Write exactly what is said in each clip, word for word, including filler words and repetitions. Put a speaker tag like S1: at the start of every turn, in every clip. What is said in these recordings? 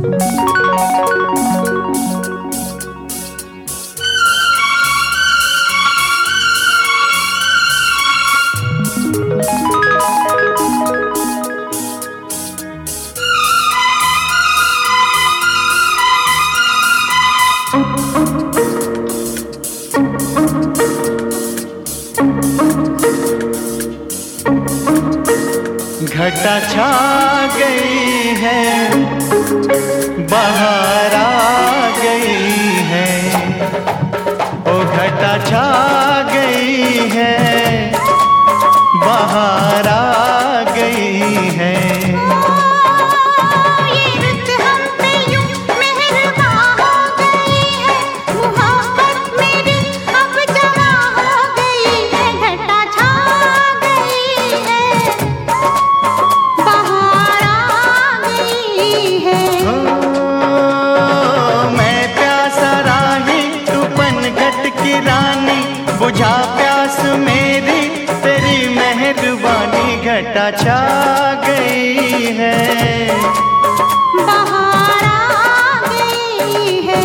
S1: घटा छा गई है, बहार आ गई है, ओ घटा छा गई है, बहार आ गई है। बुझा प्यास मेरी तेरी मेहरबानी, घटा छा गई है,
S2: बहार आ गई है।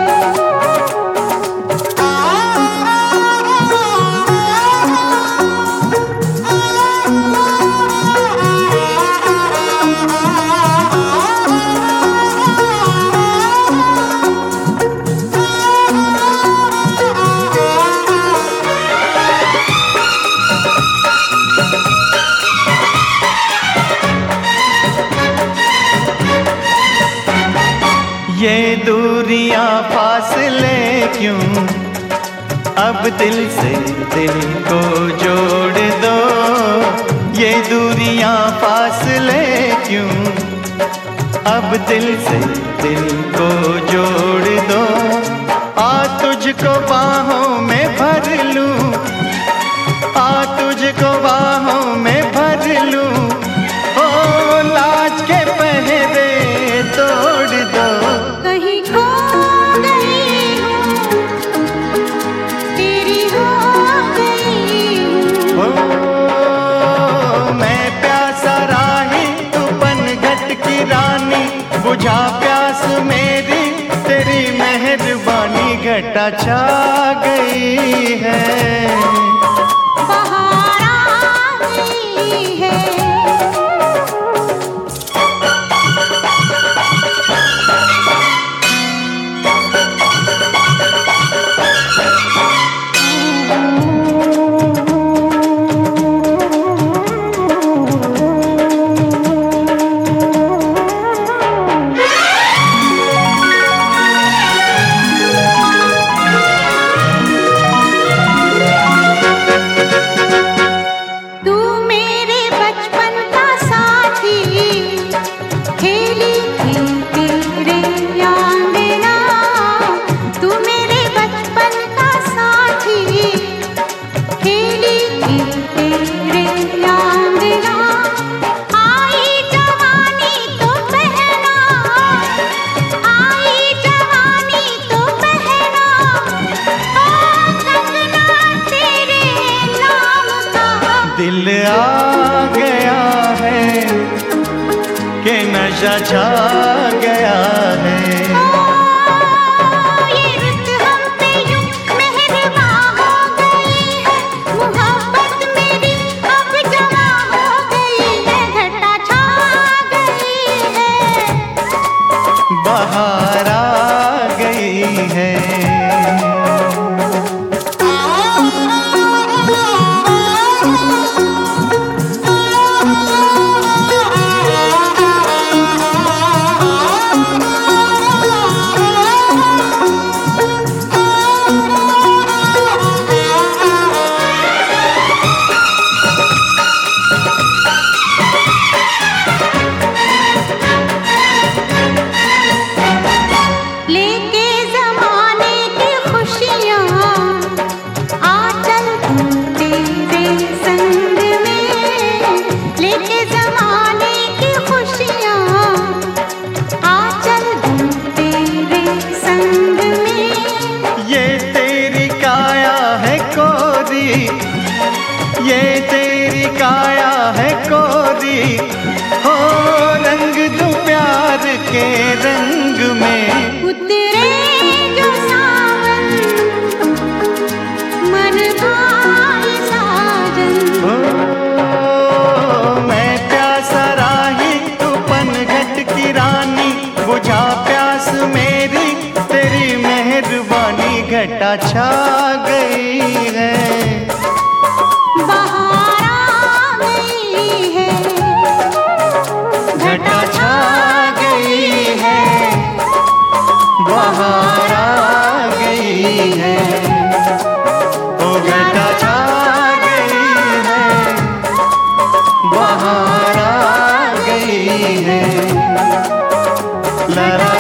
S1: ये दूरियां फासले क्यों, अब दिल से दिल को जोड़ दो। ये दूरियां फासले क्यों, अब दिल से दिल को जोड़ दो। आ तुझको बाहों में भर लूं, आ तुझको बाहों में भर लूं, ओ लाज के पहरे तोड़ दो।
S2: कहीं खो गई हूँ, तेरी हो गई हूँ।
S1: ओ मैं प्यासा राही, तू पनघट की रानी, बुझा प्यास मेरी तेरी मेहरबानी, घटा छा गई है,
S2: बहार आ गई है।
S1: दिल आ गया है कि नशा छा गया है। बहार आ गई है। ये तेरी काया है कोरी, हो रंग दूं प्यार के रंग घटा छा गई है,
S2: बहार आ गई है।
S1: घटा छा गई है, बहार आ गई है। ओ घटा छा गई है, बहार आ गई है। ला ला